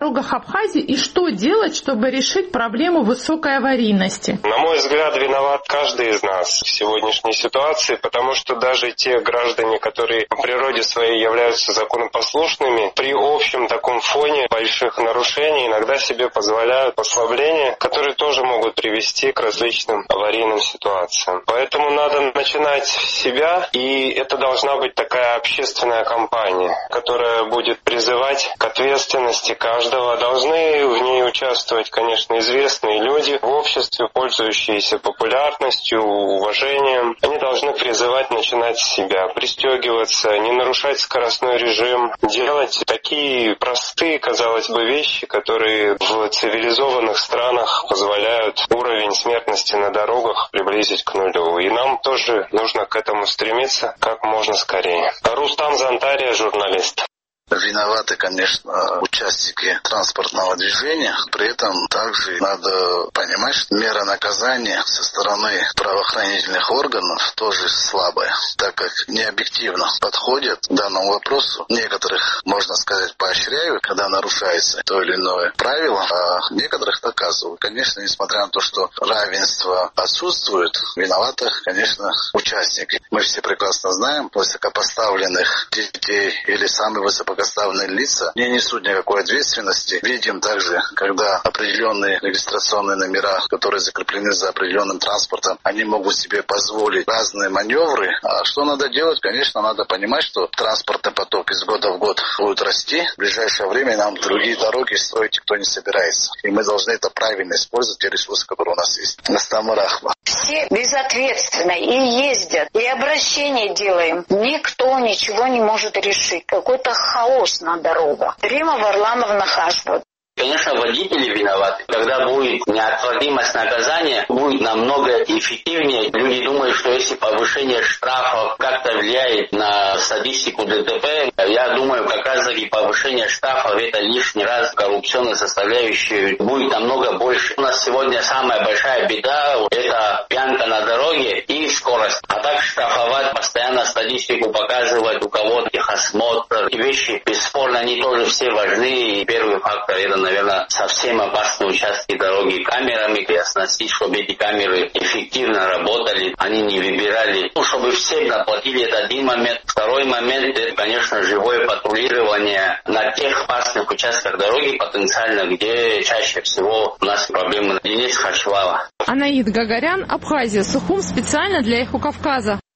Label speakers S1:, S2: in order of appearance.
S1: дорогах Абхазии и что делать, чтобы решить проблему высокой аварийности?
S2: На мой взгляд, виноват каждый из нас в сегодняшней ситуации, потому что даже те граждане, которые по природе своей являются законопослушными, при общем таком фоне больших нарушений иногда себе позволяют послабления, которые тоже могут привести к различным аварийным ситуациям. Поэтому надо начинать с себя, и это должна быть такая общественная кампания, которая будет призывать к ответственности каждого. Должны в ней участвовать, конечно, известные люди в обществе, пользующиеся популярностью, уважением. Они должны призывать начинать с себя, пристегиваться, не нарушать скоростной режим, делать такие простые, казалось бы, вещи, которые в цивилизованных странах позволяют уровень смертности на дорогах приблизить к нулю. И нам тоже нужно к этому стремиться как можно скорее. Рустам Зантария, журналист.
S3: Виноваты, конечно, участники транспортного движения. При этом также надо понимать, что мера наказания со стороны правоохранительных органов тоже слабая, так как необъективно подходят к данному вопросу. Некоторых, можно сказать, поощряют, когда нарушается то или иное правило, а некоторых наказывают. Конечно, несмотря на то, что равенство отсутствует, виноваты, конечно, участники. Мы все прекрасно знаем, высокопоставленных детей или самые высокопоставленные лица не несут никакой ответственности. Видим также, когда определенные регистрационные номера, которые закреплены за определенным транспортом, они могут себе позволить разные маневры. А что надо делать? Конечно, надо понимать, что транспортный поток из года в год будет расти. В ближайшее время нам другие дороги строить никто не собирается. И мы должны это правильно использовать, те ресурсы, которые у нас есть. Настамарахма.
S4: Все безответственно и ездят, и обращения делаем. Никто ничего не может решить. Какой-то хаос на дорогах. Рима Варламовна Хашбут.
S5: Конечно, водители виноваты. Когда будет неотвратимость наказания, будет намного эффективнее. Люди думают, что если повышение штрафов как-то влияет на статистику ДТП, я думаю, как раз таки повышение штрафов это лишний раз коррупционной составляющей будет намного больше. У нас сегодня самая большая беда – это пьянка на дороге и скорость. А так штрафовать, постоянно статистику показывать, у кого техосмотр. И вещи, бесспорно, они тоже все важны. И первый фактор – это, наверное, совсем опасные участки дороги камерами, и оснастить, чтобы эти камеры эффективно работали, они не выбирали. Чтобы все наплатили, это один момент. Второй момент, это, конечно, живое патрулирование на тех опасных участках дороги потенциально, где чаще всего у нас проблемы. Денис Хашвала.
S1: Анаид Гагарян, Абхазия, Сухум, специально для Эхо Кавказа.